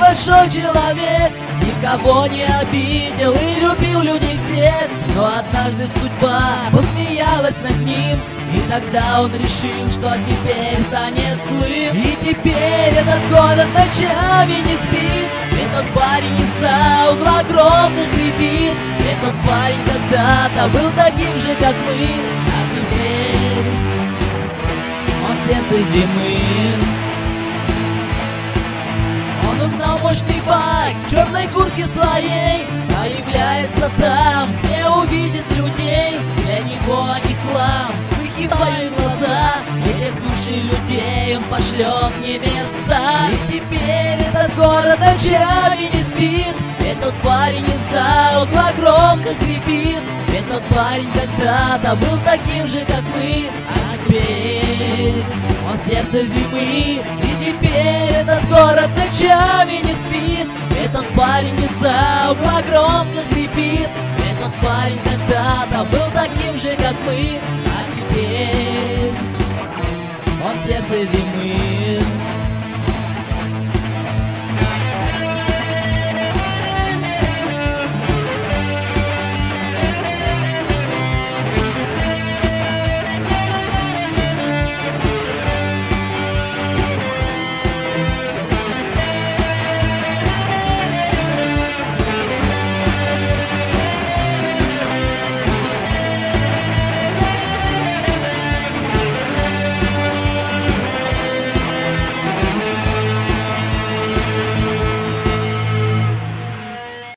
большой человек, никого не обидел и любил людей всех. Но однажды судьба посмеялась над ним, и тогда он решил, что теперь станет злым. И теперь этот город ночами не спит, этот парень из-за угла громко хрипит. Этот парень когда-то был таким же, как мы, а теперь он сердце зимы. Он угнал мощный байк в черной куртке своей, появляется там, где увидит людей. Для него они хлам, вспыхивают глаза, этих души людей он пошлет в небеса. И теперь этот город ночами не спит, этот парень из-за угла громко хрипит. Этот парень когда-то был таким же, как мы, а теперь он сердце зимы. И теперь этот город ночами не спит, этот парень из-за угла громко хрипит. Этот парень когда-то был таким же, как мы, а теперь он сердце зимы.